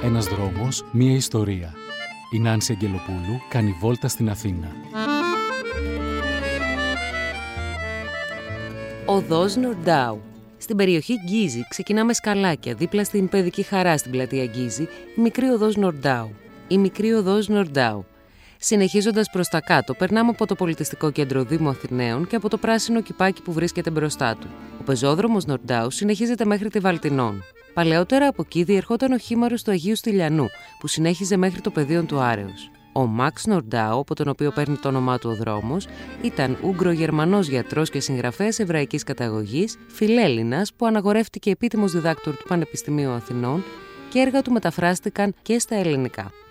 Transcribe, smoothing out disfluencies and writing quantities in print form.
Ένας δρόμος, μία ιστορία. Η Νάνση Αγγελοπούλου κάνει βόλτα στην Αθήνα. Οδός Νορντάου. Στην περιοχή Γκίζη ξεκινάμε σκαλάκια δίπλα στην Παιδική Χαρά στην πλατεία Γκίζη, η μικρή οδός Νορντάου. Η μικρή οδός Νορντάου. Συνεχίζοντας προς τα κάτω, περνάμε από το πολιτιστικό κέντρο Δήμου Αθηναίων και από το πράσινο κηπάκι που βρίσκεται μπροστά του. Ο πεζόδρομος Νορντάου συνεχίζεται μέχρι τη Βαλτινών. Παλαιότερα από εκεί διερχόταν ο χήμαρος του Αγίου Στυλιανού, που συνέχιζε μέχρι το πεδίο του Άρεως. Ο Μαξ Νορντάου, από τον οποίο παίρνει το όνομά του ο δρόμος, ήταν Ούγγρο-Γερμανός γιατρός και συγγραφέας εβραϊκής καταγωγής, φιλέλληνας που αναγορεύτηκε επίτιμος διδάκτορ του Πανεπιστημίου Αθηνών και έργα του μεταφράστηκαν και στα ελληνικά.